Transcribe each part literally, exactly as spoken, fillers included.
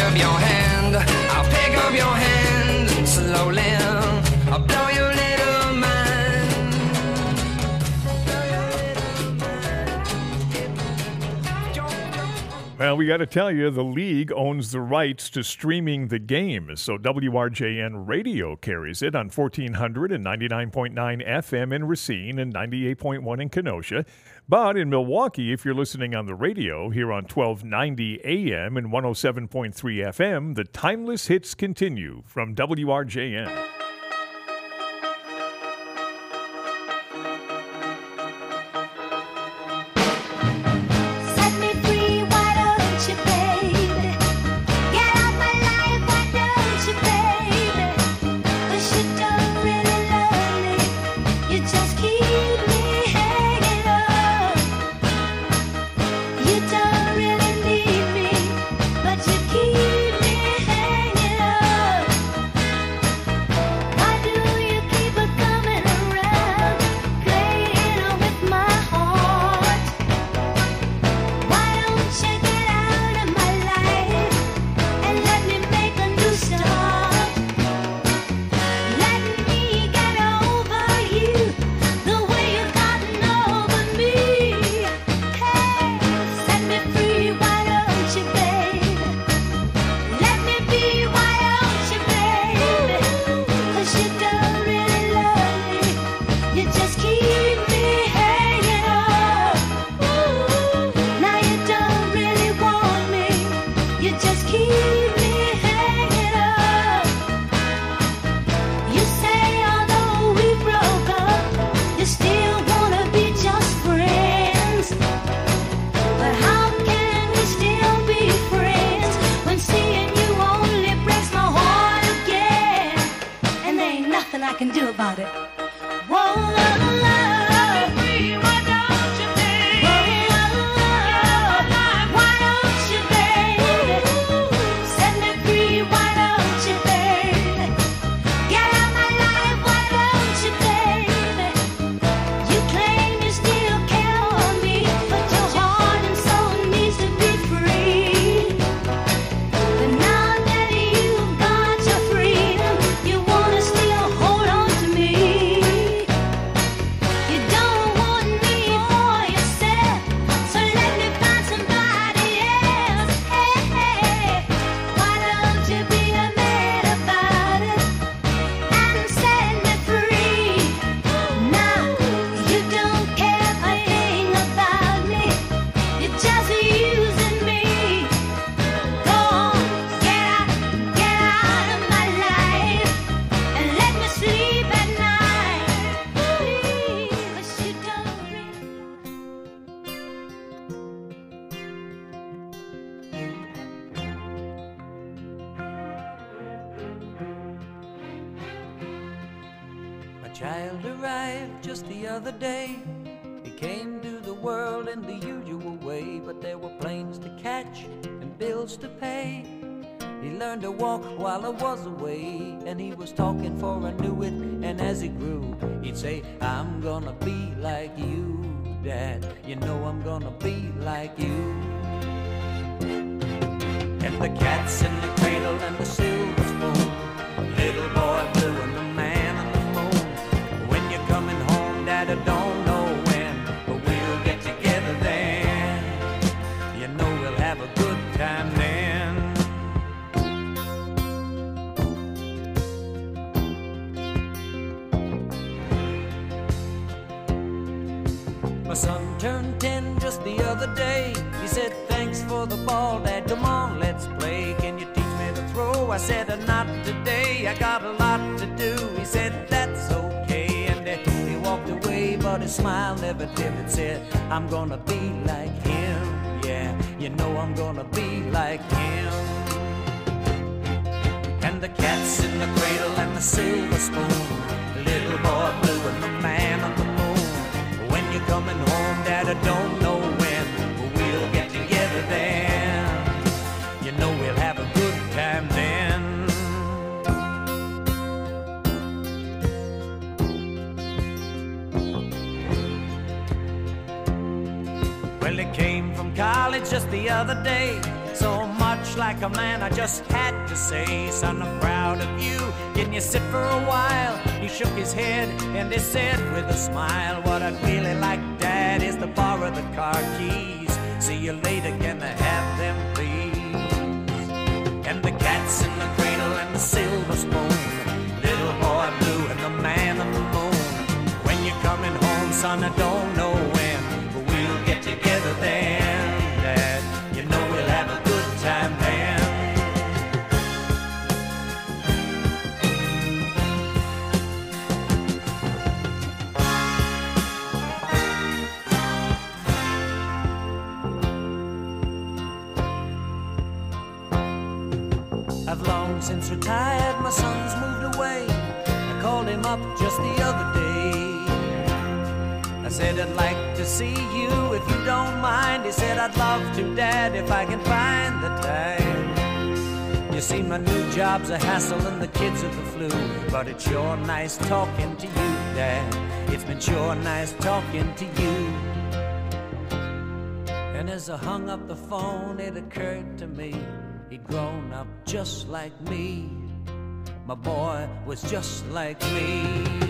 up your hand, I'll pick up your hand slowly. I'll blow your little mind. Blow your little mind. Well, we got to tell you, the league owns the rights to streaming the game, so W R J N Radio carries it on fourteen hundred and ninety-nine point nine F M in Racine and ninety-eight point one in Kenosha. But in Milwaukee, if you're listening on the radio, here on twelve ninety A M and one oh seven point three F M, the timeless hits continue from W R J N. Child arrived just the other day. He came to the world in the usual way, but there were planes to catch and bills to pay. He learned to walk while I was away, and he was talking for I knew it. And as he grew, he'd say, I'm gonna be like you, Dad. You know I'm gonna be like you. And the cat's in the cradle and the silver spoon, little boy blue and the man on the moon. When you're coming home, Dad, I don't know when, but we'll get together then. You know we'll have a good time then. My son turned ten just the other day. He said, thanks for the ball, Dad, come on, let's play. Can you teach me to throw? I said, not today, I got a lot to do. He said, that's okay, and uh, he walked away, but his smile never dimmed. Said, I'm gonna be like him, yeah, you know I'm gonna be like him. And the cat's in the cradle and the silver spoon, the little boy blue and the man on the moon. When you're coming home, Dad, I don't know when, but we'll get together then. You know we'll have a good time then. Well, he came from college just the other day. So much like a man, I just had to say, son, I'm proud of you. Can you sit for a while? He shook his head and he said with a smile, what I'd really like, Dad, is to borrow the car keys. See you later, can I have them, please? And the cat's in the cradle and the silver spoon, little boy blue and the man on the moon. When you're coming home, son, I don't know when, but we'll get together then, Dad. You know we'll have a good time then. I've long since retired, my son's moved away. I called him up just the other day. I said, I'd like to see you if you don't mind. He said, I'd love to, Dad, if I can find the time. You see, my new job's a hassle and the kids are the flu, but it's sure nice talking to you, Dad. It's been sure nice talking to you. And as I hung up the phone, it occurred to me, he'd grown up just like me. My boy was just like me.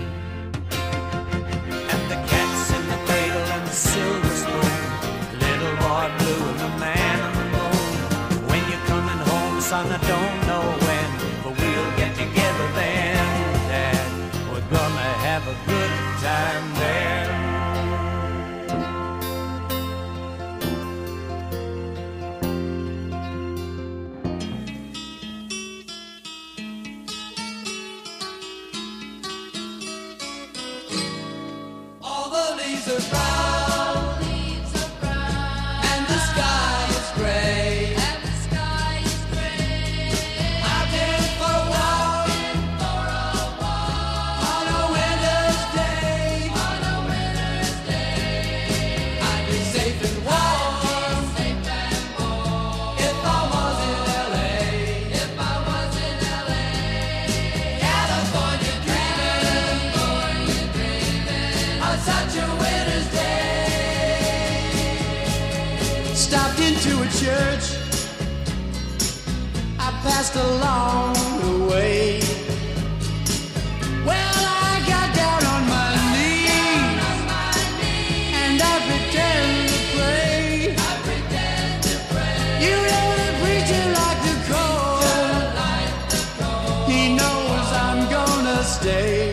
And the cat's in the cradle and the silver spoon, little boy blue and the man on the moon. When you're coming home, son, I don't know when, but we'll get together then, Dad. We're gonna have a good time then. Are brown, leaves are brown, and the sky is gray, and the sky is gray. I've been for a walk, for a walk, on a winter's day, on a winter's day. I'd be safe and warm, safe and warm, if I was in L A, if I was in L A. California dreaming, California dreaming, on such a winter's day. Stopped into a church, I passed along the way. Well, I got down on my knees, and I pretend to pray. I pretend to pray. You know the preacher like the cold, he knows I'm gonna stay.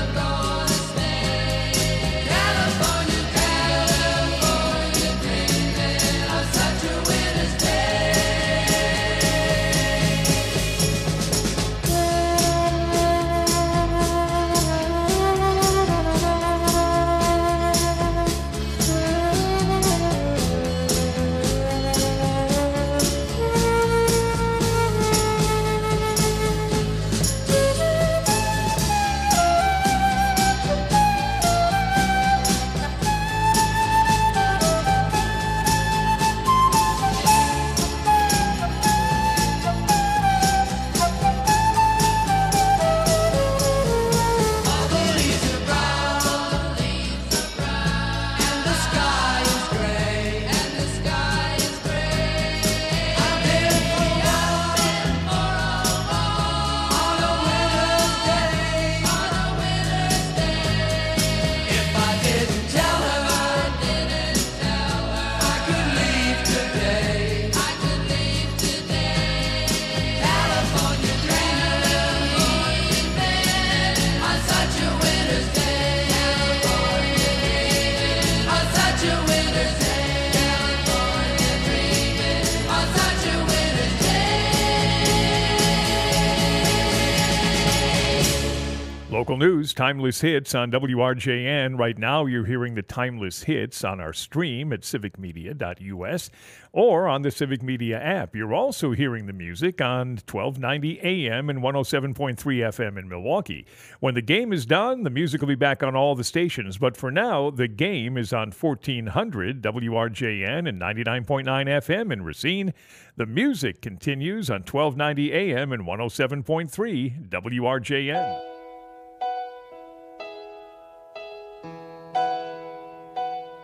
Local news, Timeless Hits on W R J N. Right now, you're hearing the Timeless Hits on our stream at civic media dot U S or on the Civic Media app. You're also hearing the music on twelve ninety A M and one oh seven point three F M in Milwaukee. When the game is done, the music will be back on all the stations. But for now, the game is on fourteen hundred W R J N and ninety-nine point nine F M in Racine. The music continues on twelve ninety A M and one oh seven point three W R J N.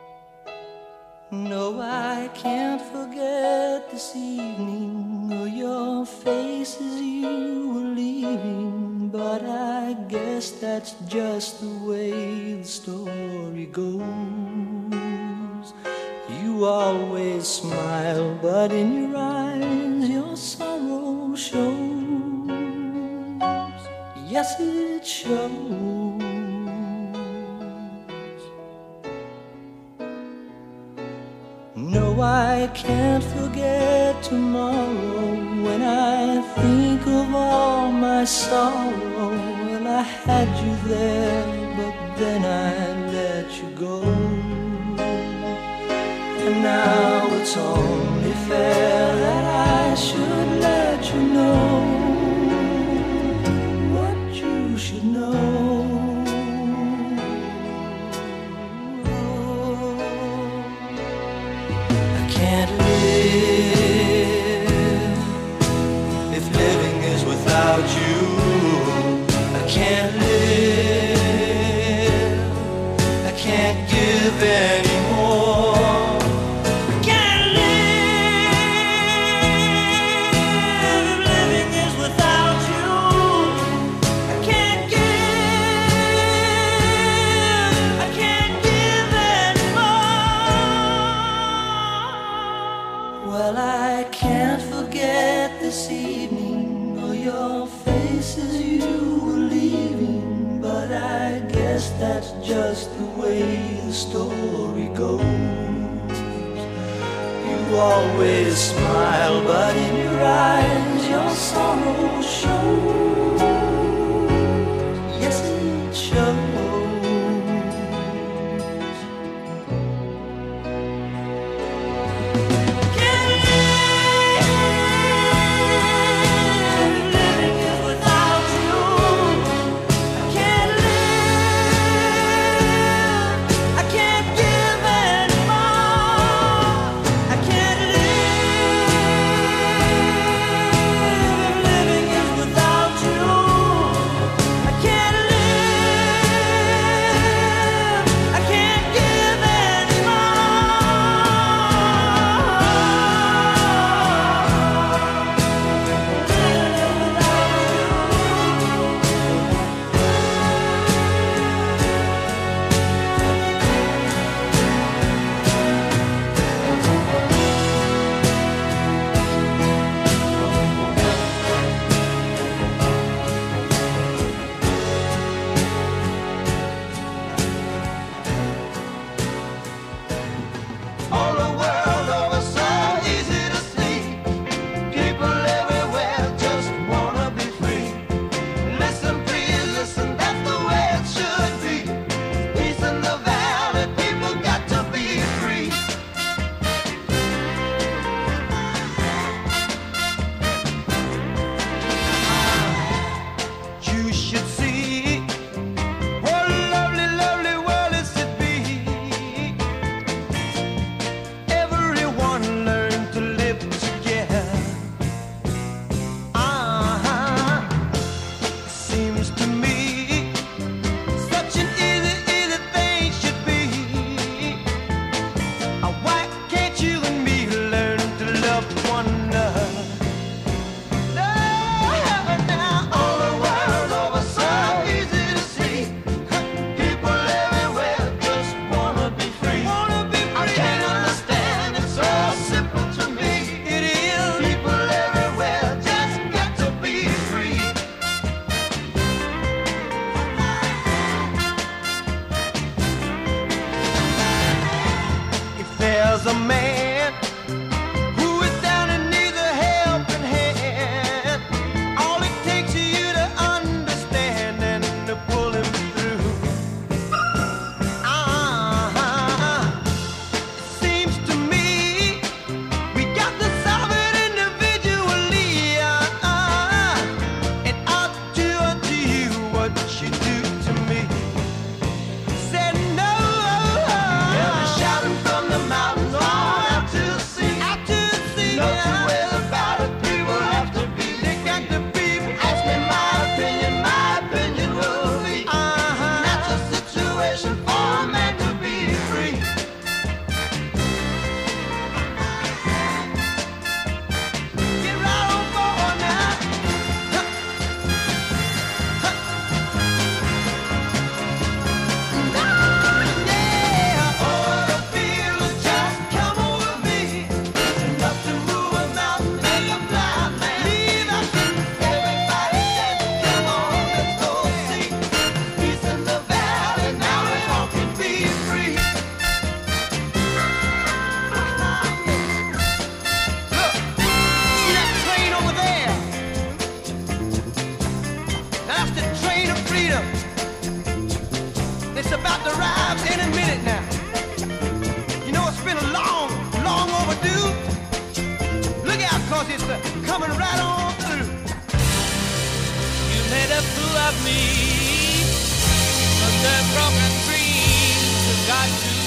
No, I can't forget this evening or your that's just the way the story goes. You always smile, but in your eyes your sorrow shows. Yes, it shows. No, I can't forget tomorrow when I think of all my sorrow. Well, I had you there, but then I let you go. And now it's only fair that I should let you know what you should know. I can't live if living is without you. I can't live, I can't give anymore. Well, I can't forget this evening or your face as you were leaving, but I guess that's just the way the story goes. You always smile, but in your eyes your sorrow shows. Yes, it shows. Living is without you. love me. But their broken dreams have got to end.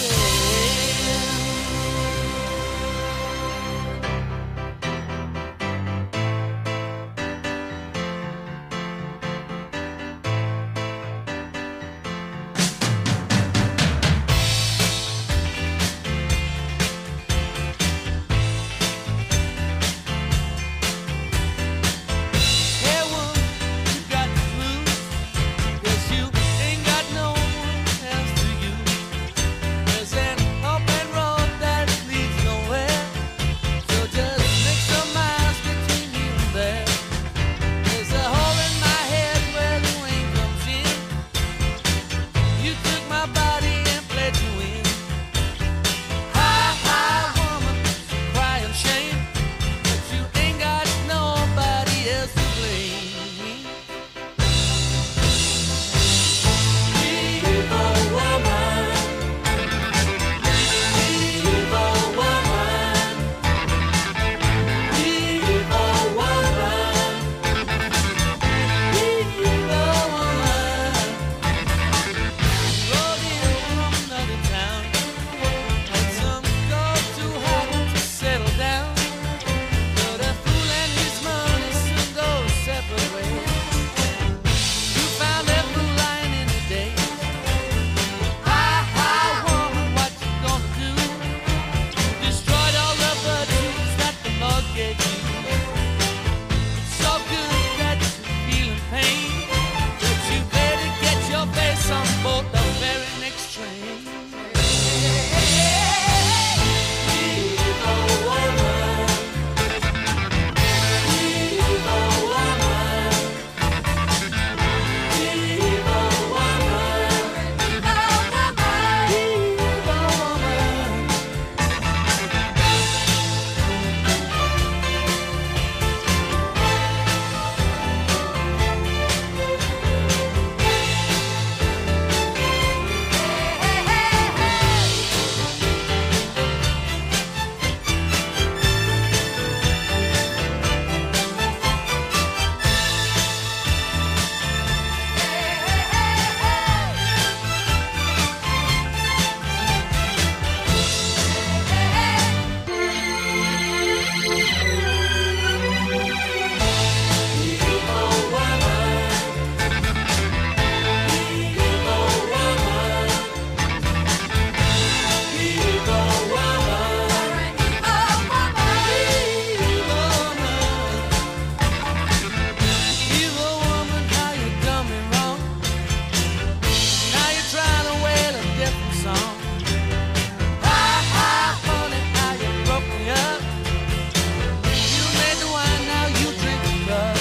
Hey, woman, you got the blues. Guess you ain't got no one else to use. There's an open road that leads nowhere. So just make some miles between you and there. There's a hole in my head where the wind comes in. You took my body and played you in. Hi, hi, woman, crying shame. But you ain't got nobody else to blame. Evil woman, evil woman, evil woman, evil woman. Rode in from another town, had some gold too hot to settle down. But a fool and his money soon go separate ways. You found that blue line in the day. Hi, hi, woman, what you gonna do? Destroyed all the virtues that the Lord gave you. It's so good that you're feeling pain, but you better get your face on board the very next train. Evil woman, evil woman, evil woman, evil woman. Evil woman, how you done me wrong. Now you're trying to wail a different song. Hi, hi, honey, how you broke me up. You made the wine, now you drink the cup.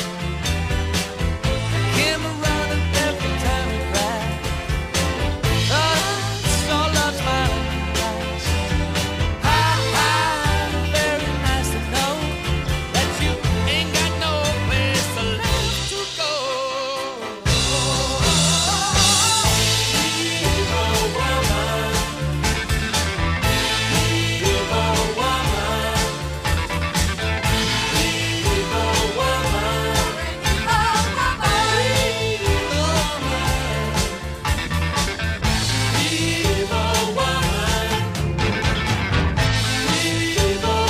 Came around and every time you cry. Oh, so love's smiling in your eyes. Hi, hi, very nice to know that you ain't got no place to left to go. Evil woman, evil woman, evil woman, evil woman, evil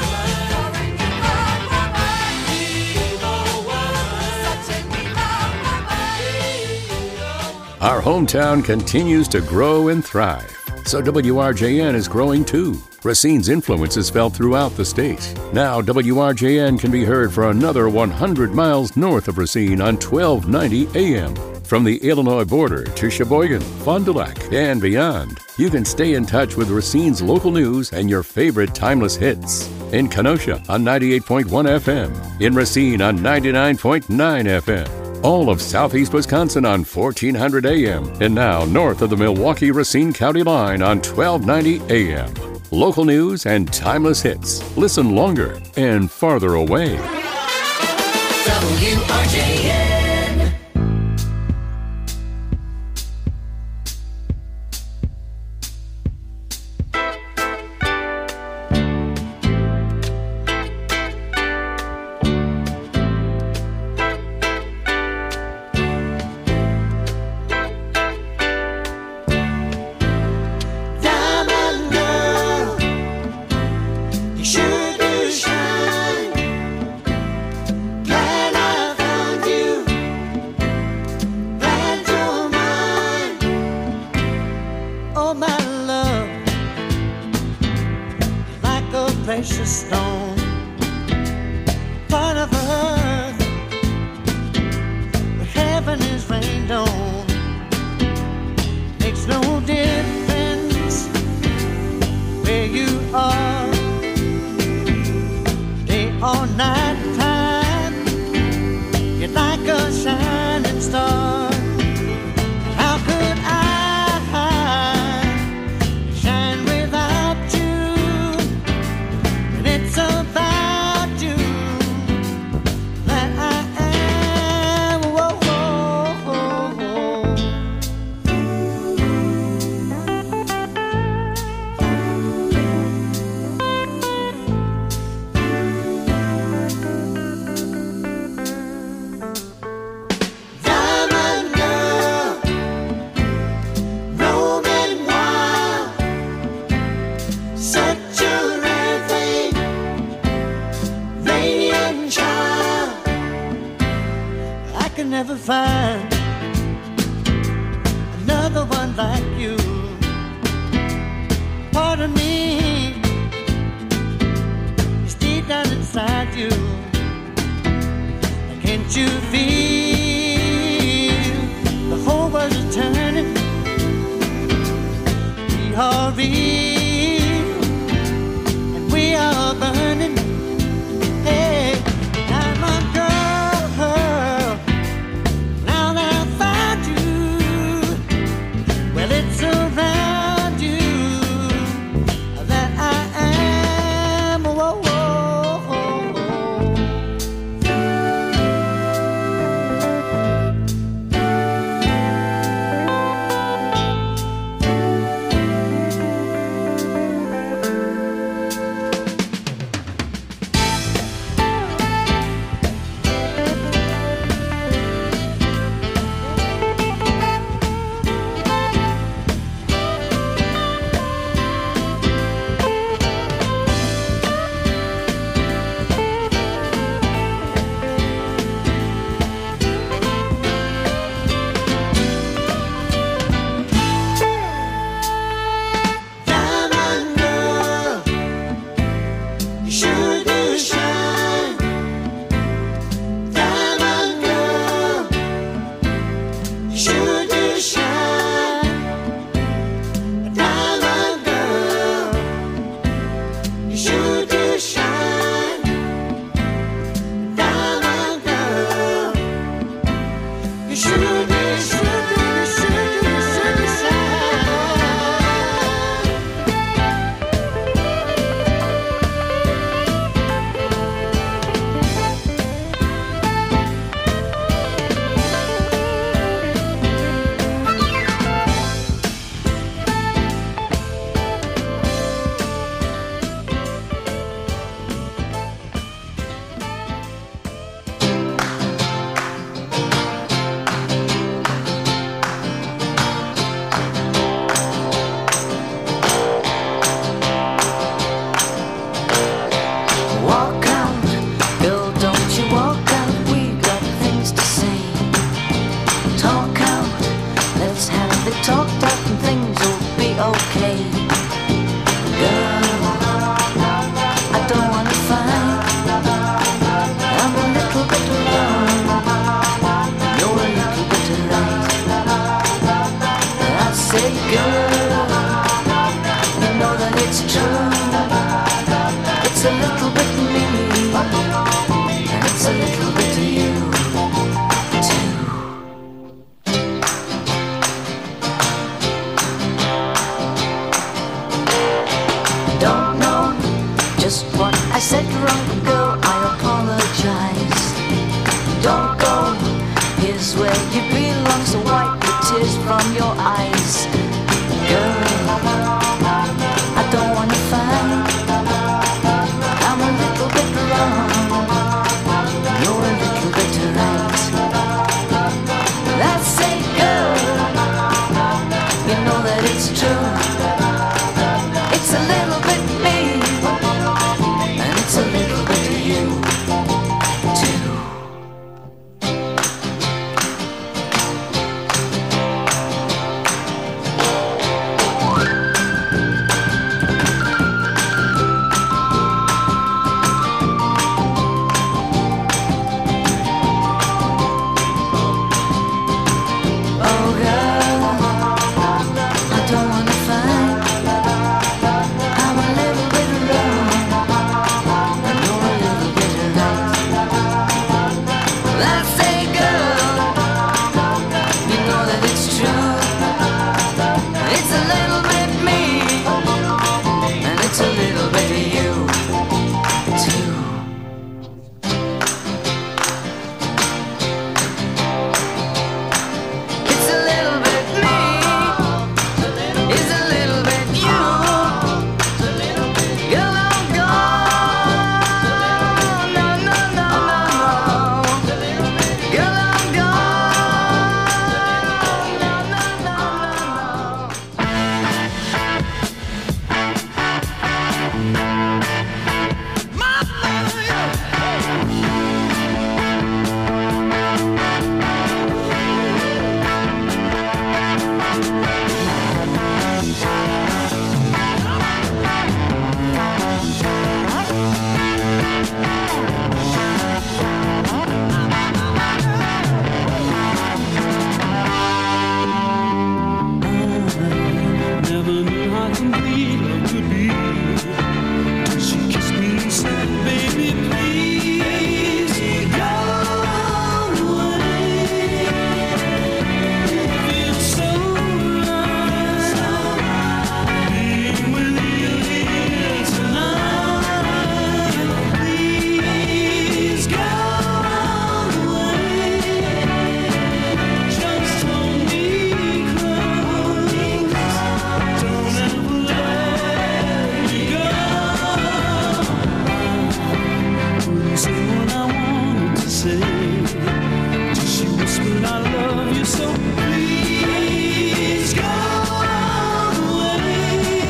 woman. Our hometown continues to grow and thrive, so W R J N is growing too. Racine's influence is felt throughout the state. Now W R J N can be heard for another one hundred miles north of Racine on twelve ninety A M. From the Illinois border to Sheboygan, Fond du Lac, and beyond, you can stay in touch with Racine's local news and your favorite timeless hits. In Kenosha on ninety-eight point one F M, in Racine on ninety-nine point nine F M, all of southeast Wisconsin on fourteen hundred A M, and now north of the Milwaukee-Racine County line on twelve ninety A M. Local news and timeless hits. Listen longer and farther away. W R J N. precious stone, part of earth where heaven is rained on. Makes no difference where you are, day or night time. You're like a shining star. How could I shine without you? And it's about you that I am. Whoa, whoa, whoa, whoa. Diamond girl, roaming wild, such a rare thing, radiant child. I can never find another one like you. Part of me is deep down inside you. Can't you feel the whole world is turning? We are real and we are burning. Hey, diamond girl, now that I found you, well, it's around you that I am. Whoa, whoa, whoa, whoa. Diamond girl, you sure do shine. Diamond girl, you sure do shine. Diamond girl, you sure do shine. Diamond girl, you sure do, sure do, sure do, sure do shine. Walk out, girl, don't you walk out. We got things to say. Talk out, let's have it talked out and things will be okay. Girl, I don't wanna fight. I'm a little bit wrong. You're a little bit right. I say, girl, you know that it's true. It's a little bit me, and it's a little bit of you, too. Don't know just what I said wrong, girl, I apologize. Don't go, here's where you belong, so wipe the tears from your eyes. Girl, I don't wanna fight. I'm a little bit wrong. You're a little bit right. That's it, girl. You know that it's true. It's a little bit me, and it's a little bit of you, too. I say, girl, you know that it's true. It's a little bit me, and it's a little bit you, too. It's a little bit me, it's a little bit you. Girl, I'm gone, no, no, no, no, no. Girl, I'm gone, no, no, no, no, no. Mama, yeah. Never knew how complete love could be till she kissed me and said, baby, please go away. It feels so right being with you here tonight. Please go away. Just hold me close. Don't ever let me go. Couldn't say what I wanted to say till she whispered, I love you, so please go away.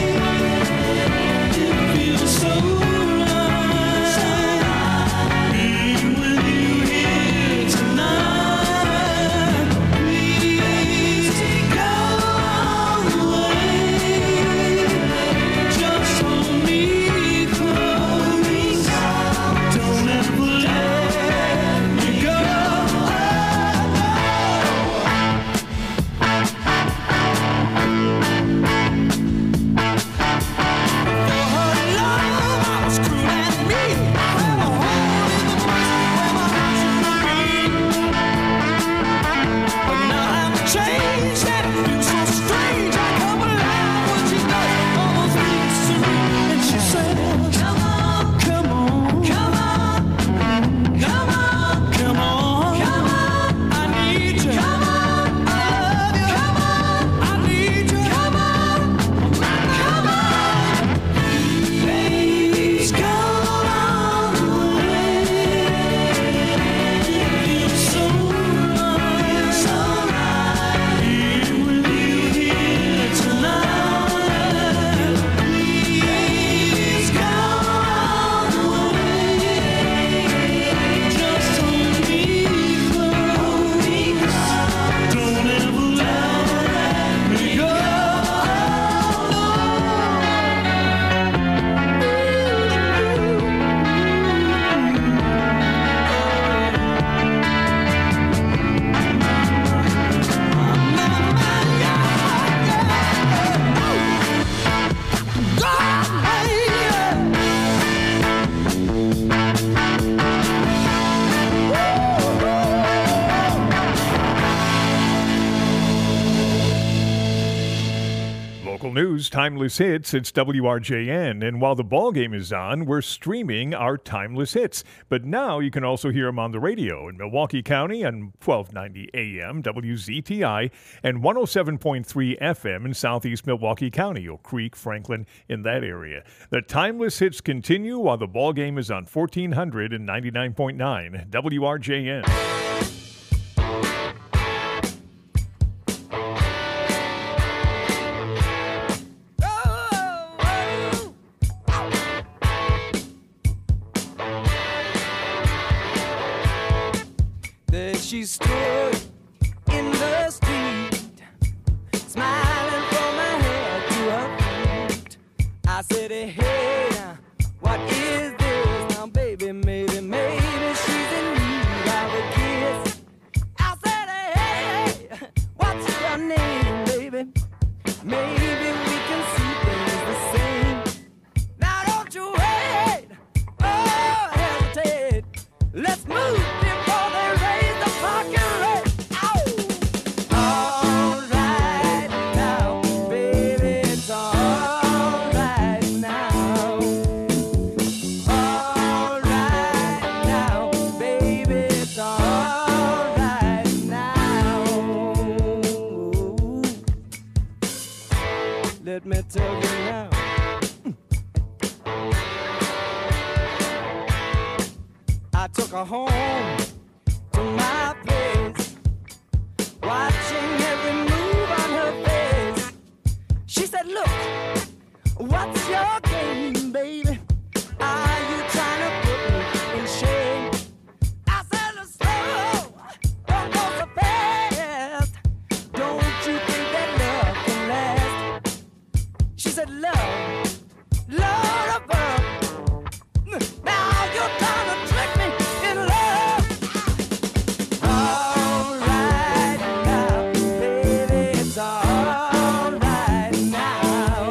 It feels so right being with you here tonight. Please go away. Just hold me close. Don't ever let me go. Local news, timeless hits, it's W R J N. And while the ball game is on, we're streaming our timeless hits. But now you can also hear them on the radio in Milwaukee County on twelve ninety A M, W Z T I, and one oh seven point three F M in southeast Milwaukee County, Oak Creek, Franklin, in that area. The timeless hits continue while the ball game is on fourteen hundred and ninety-nine point nine W R J N. There she stood in the street, smiling from her head to her feet. I said, hey, now, what is this? Now, baby, maybe, maybe she's in need of a kiss. I said, hey, what's your name, baby? Maybe we can see things the same. Now, don't you wait, oh, hesitate. Let's move before they rain. let me tell you now. I took her home to my place, watching every move on her face. She said, look, what's your game, baby? Are you trying to put me in shame? I said, slow, don't go so fast. Don't you think that love can last? She said, love, Lord above. Now you're trying to trick me in love. All right now, baby, it's all right now.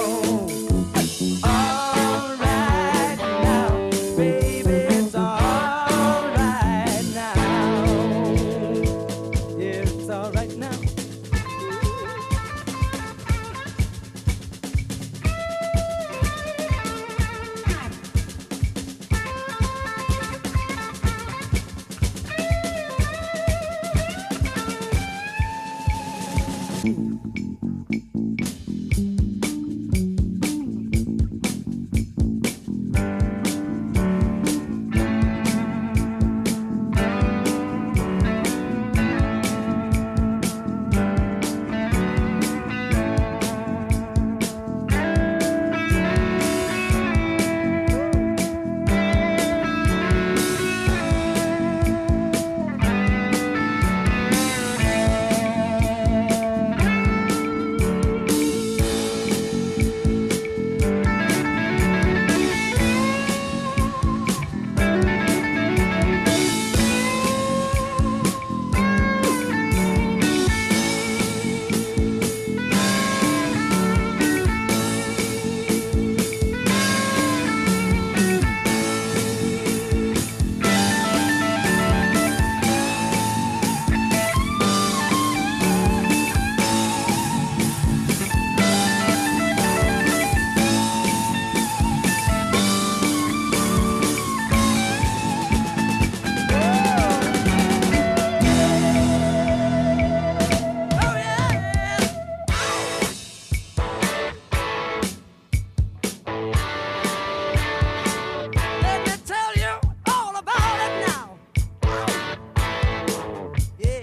All right now, baby, it's all right now. Yeah, it's all right now. Let me tell you all about it now. Yeah.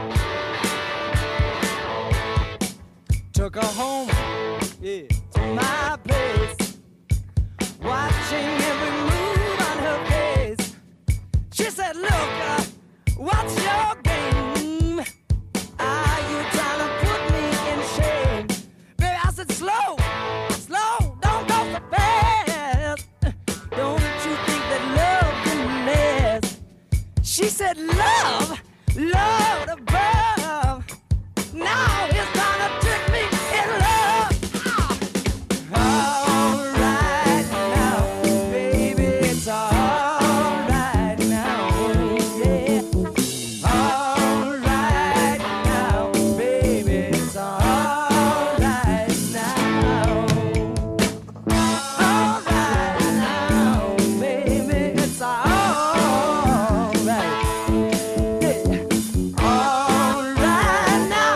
Took her home, yeah, to my place, watching every move on her face. She said, look, uh, what's your game? Are you trying to put me in shame? Baby, I said, slow, slow, don't go so fast. Don't you think that love can last? She said, love, Lord above. Now it's trying to trick me in love. All right now, baby, it's all right now, yeah. All right now, baby, it's all right now. All right now, baby, it's all right. Yeah. All right now,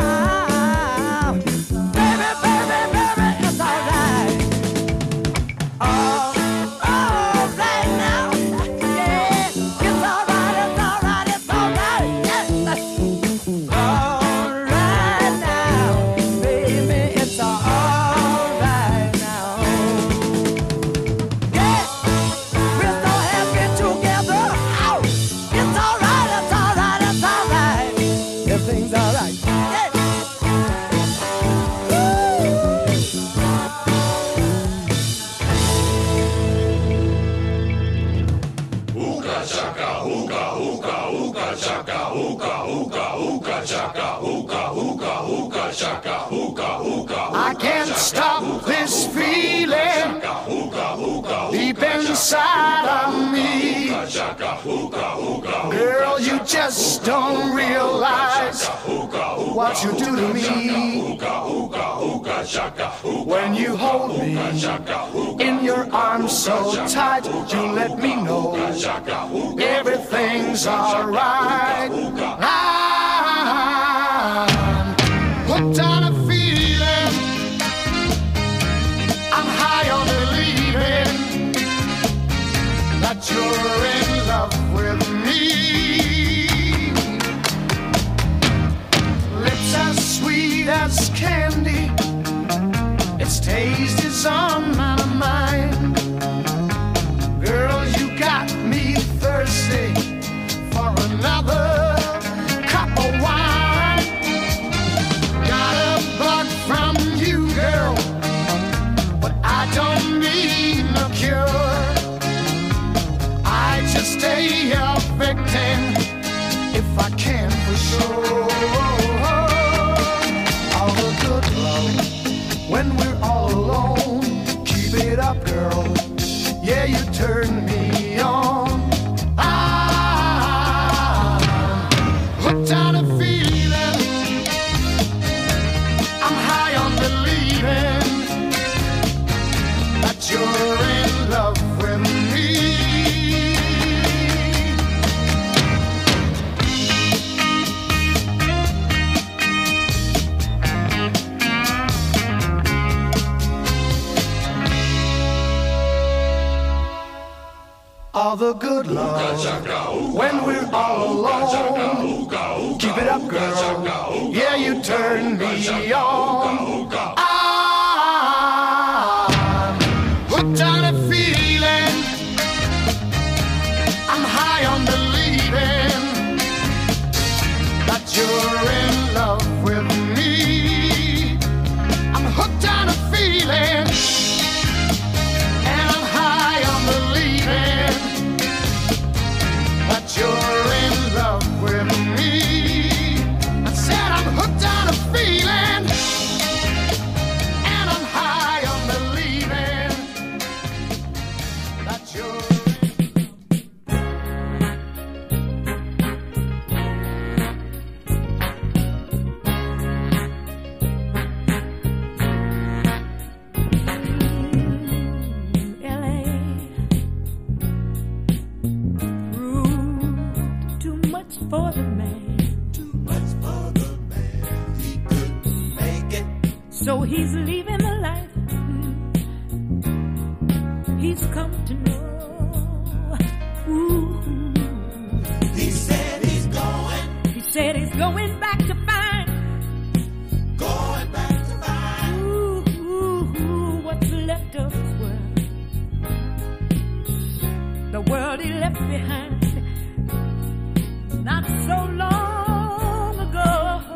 baby, baby, baby, it's all right. All, all right now, yeah, it's all right, it's all right, it's all right, yes. All right now, baby, it's all right now. Yeah, we're so happy together. Ow, it's all right, it's all right, it's all right. Everything's all right. Yeah. I can't stop this feeling deep inside of me. Girl, you just don't realize what you do to me. When you hold me in your arms so tight, you let me know everything's alright. I'm hooked on a feeling candy. Its taste is on my mind. Girl, you got me thirsty for another cup of wine. Got a bug from you, girl, but I don't need no cure. I just stay a victim if I can for sure. All the good love when we're all alone. Keep it up, girl. Yeah, you turn me on. I'm hooked on a feeling. I'm high on believing that you're in love with me. All the good love when we're all alone. Keep it up, girl. Yeah, you turn me on. I'm hooked on a feeling. I'm high on believing that you're in love with me. I'm hooked on a feeling. You're in love with me. I said I'm hooked on a feeling, and I'm high on believing that you're for the man, too much for the man, he couldn't make it, so he's leaving the life he's come to know. Ooh. He said he's going, he said he's going back to find, going back to find, ooh, ooh, ooh, what's left of his world, the world he left behind not so long ago.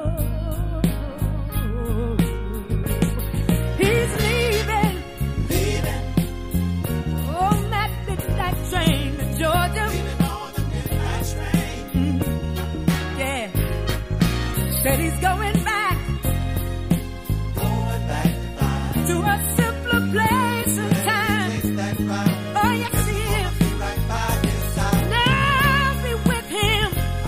He's leaving, leaving on that midnight train to Georgia. Leaving on the midnight train. Mm-hmm. Yeah, said he's going back, going back to find to a simpler place and time. Oh yes, he is. Right by his side. Now be with him.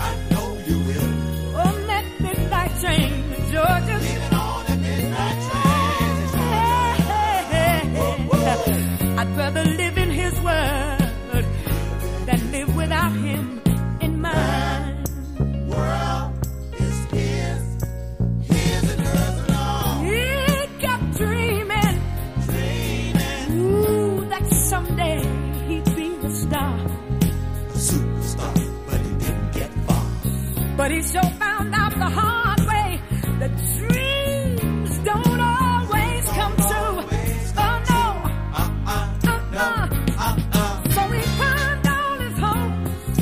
Train to Georgia. Leaving on the midnight train. Hey, hey, hey. I'd rather live in his world than live without him in mine. World is his, his and hers alone. He kept dreaming, dreaming, ooh, that someday he'd be a star, a superstar, but he didn't get far. But he sure found out the hard. The dreams don't always come true. Oh no, uh-uh, uh-uh, uh-uh. So he pawned all his hopes,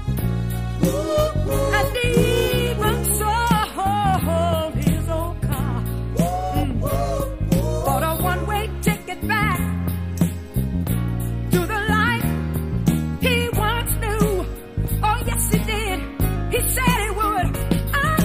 and he even sold his old car, mm. Bought a one-way ticket back to the life he once knew. Oh yes, he did. He said he would. I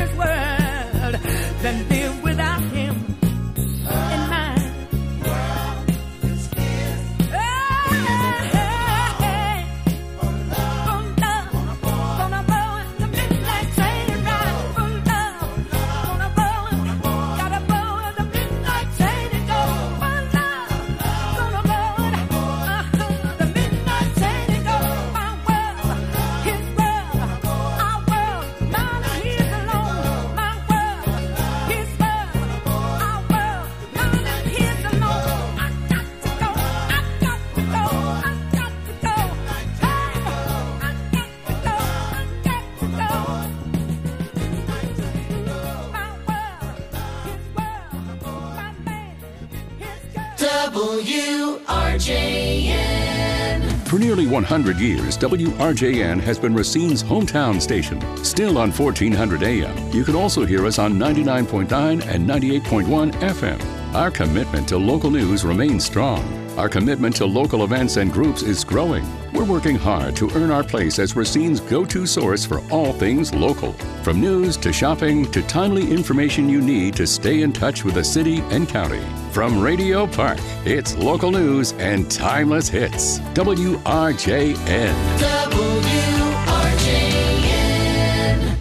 his world than live without him in mind. W R J N. For nearly one hundred years, W R J N has been Racine's hometown station. Still on fourteen hundred A M. You can also hear us on ninety-nine point nine and ninety-eight point one F M. Our commitment to local news remains strong. Our commitment to local events and groups is growing. We're working hard to earn our place as Racine's go-to source for all things local. From news to shopping to timely information you need to stay in touch with the city and county. From Radio Park, it's local news and timeless hits. W R J N. W R J N.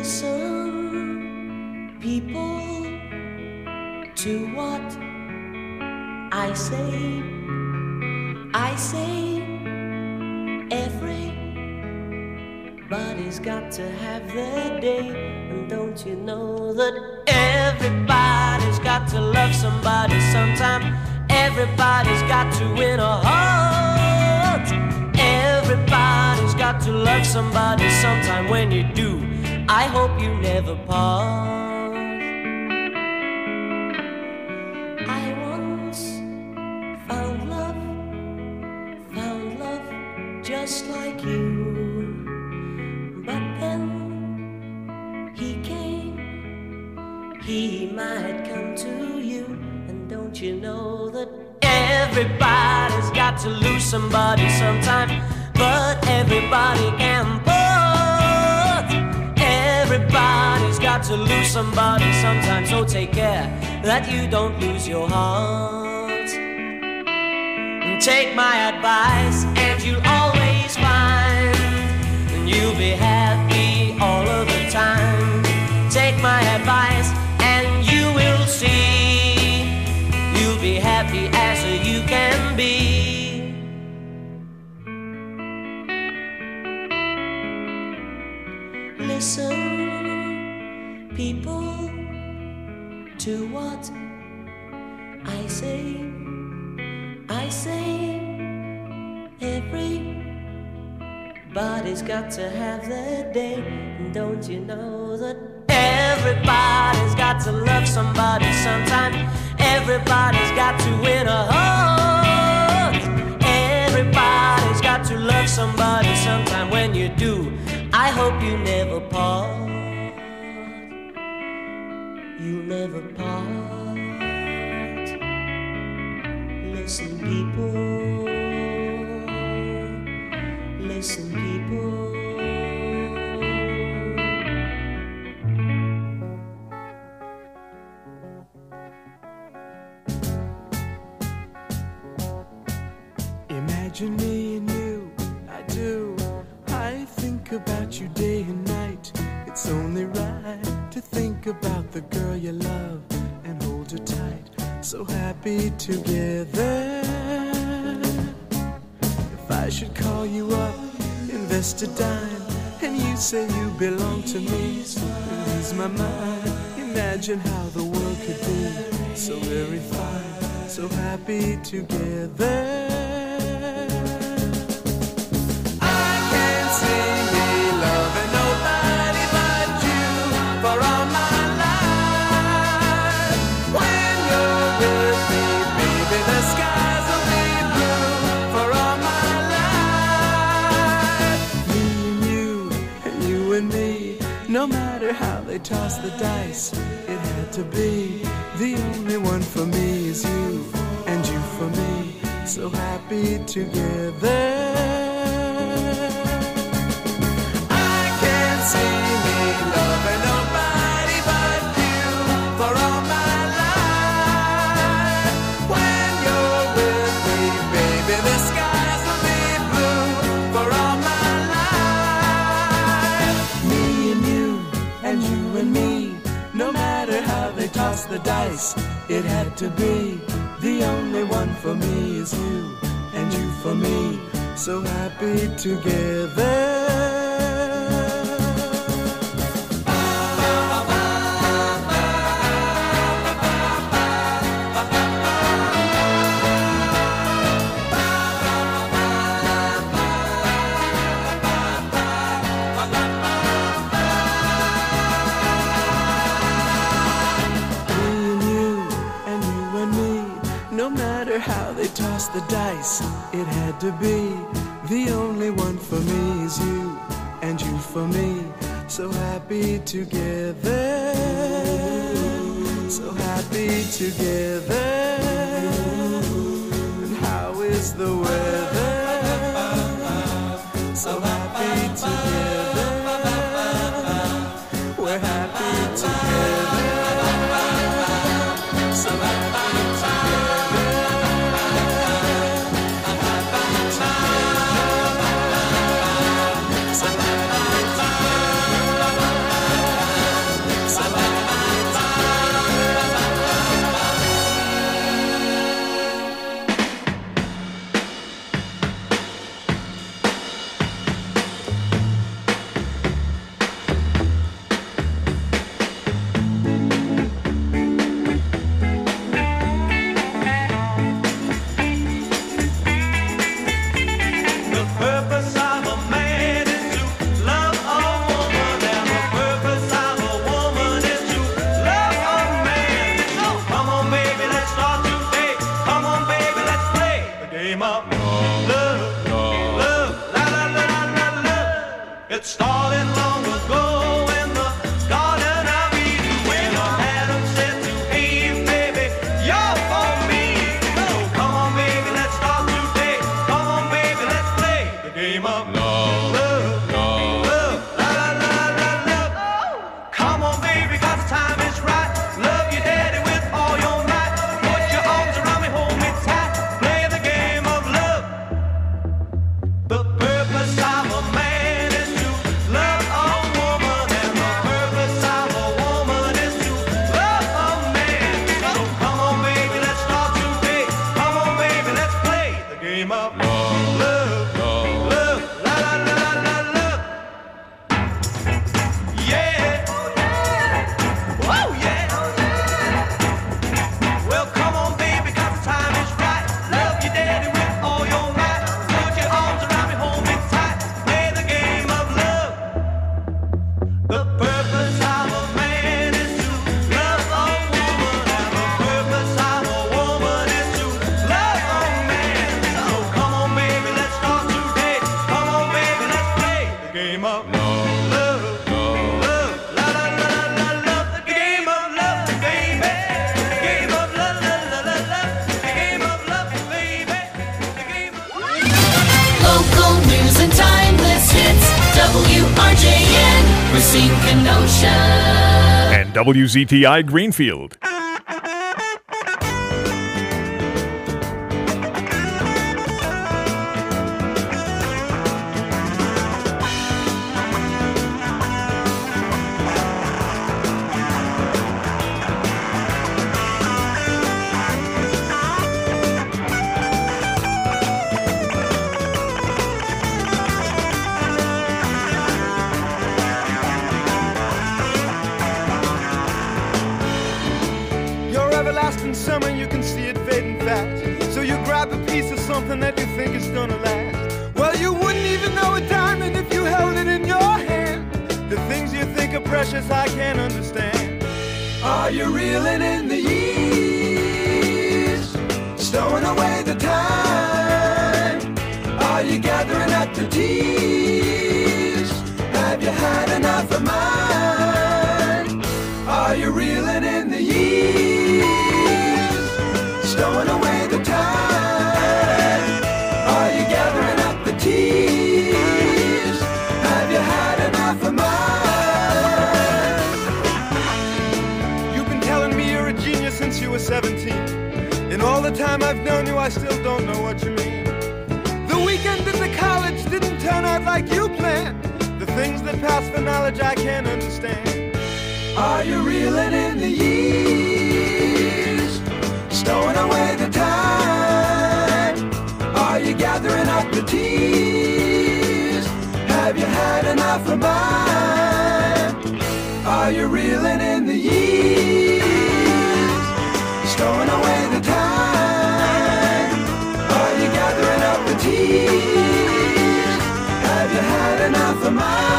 Listen, people, to what I say. I say everybody's got to have their day. And don't you know that everybody's got to love somebody sometime? Everybody's got to win a heart. Everybody's got to love somebody sometime. When you do, I hope you never part. I once found love, found love just like you. But then he came, he might come to you. And don't you know that everybody's got to lose somebody sometime? But everybody can part. Everybody's got to lose somebody sometime. So take care that you don't lose your heart. Take my advice and you'll always find you'll be happy all of the time. Take my advice and you will see you'll be happy as you can be. Listen, people, to what I say. I say everybody's got to have their day. And don't you know that everybody's got to love somebody sometime? Everybody's got to win a heart. Everybody's got to love somebody sometime. When you do, I hope you never part. You never part. Listen, people. Listen, people. Imagine me and you, I do. I think about you day and night. It's only right to think about the girl you love and hold her tight. So happy together. If I should call you up, invest a dime, and you say you belong to me, lose my mind. Imagine how the world could be so very fine, so happy together. No matter how they toss the dice, it had to be. The only one for me is you, and you for me, so happy together. I can't see me loving nobody but you for all my life. When you're with me, baby, the skies will be blue for all my life. Me and you, and you and me, no matter how they toss the dice, it had to be. The only one for me is you, and you for me, so happy together. How they toss the dice, it had to be. The only one for me is you, and you for me, so happy together, so happy together. And how is the weather? So happy together, we're happy together, so happy together. game of love, love, love, la la la la la love. It started long ago in the Garden of Eden when Adam said to Eve, baby, you're for me. So come on, baby, let's start today. Come on, baby, let's play the game of love, love, love, la la la la love. Come on, baby, 'cause the time is right. Love your daddy with all your might. Put your arms around me, hold me tight. Play the game of love. The purpose of a man is to love a woman, and the purpose of a woman is to love a man. So come on, baby, let's start today. Come on, baby, let's play the game of love, love, love, la la la la la love. Yeah. Oh yeah. Well, come on, baby, 'cause the time is right. Love your daddy with all your might. Put your arms around me, hold me tight. Play the game of love. The purpose of a man is to love a woman, and the purpose of a woman is to love a man. So come on, baby, let's start today. Come on, baby, let's play the game of love, love, love, la la la la la love. The game of love, baby. The game of love, la la la la. The game of love, baby. The game of Local news and timeless hits. W R J N, Racine, Kenosha. And W Z T I Greenfield. Your everlasting summer, you can see it fading fast. So you grab a piece of something that you think is gonna last. Well, you wouldn't even know a diamond if you held it in your hand. The things you think are precious, I can't understand. Are you reeling in the years, stowing away the time? Are you gathering up the tears? Have you had enough of mine? Are you reeling in the years, stowing away the time? Are you gathering up the tears? Have you had enough of mine? You've been telling me you're a genius since you were seventeen. In all the time I've known you, I still don't know what you mean. The weekend at the college didn't turn out like you planned. The things that pass for knowledge I can't understand. Are you reeling in the years, stowing away the time? Are you gathering up the tears? Have you had enough of mine? Are you reeling in the years, stowing away the time? Are you gathering up the tears? Have you had enough of mine?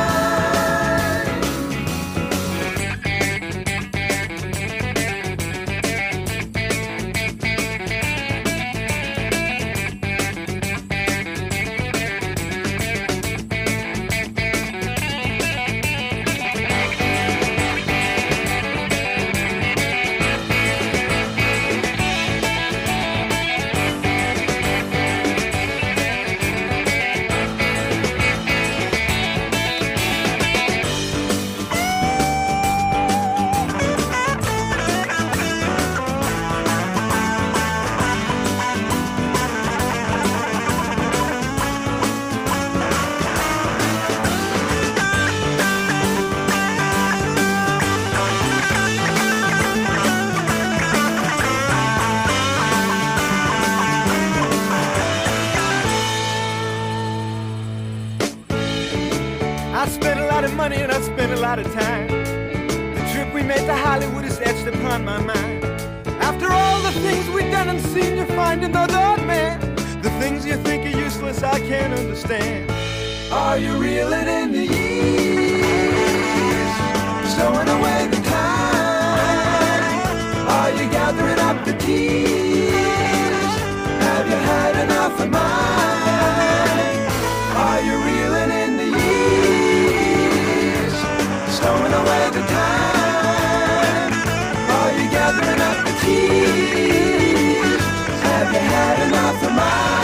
I spent a lot of money and I spent a lot of time. The trip we made to Hollywood is etched upon my mind. After all the things we've done and seen, you find another man. The things you think are useless, I can't understand. Are you reeling in the years, stowing away the time? Are you gathering up the tears? Have you had enough? half a mile.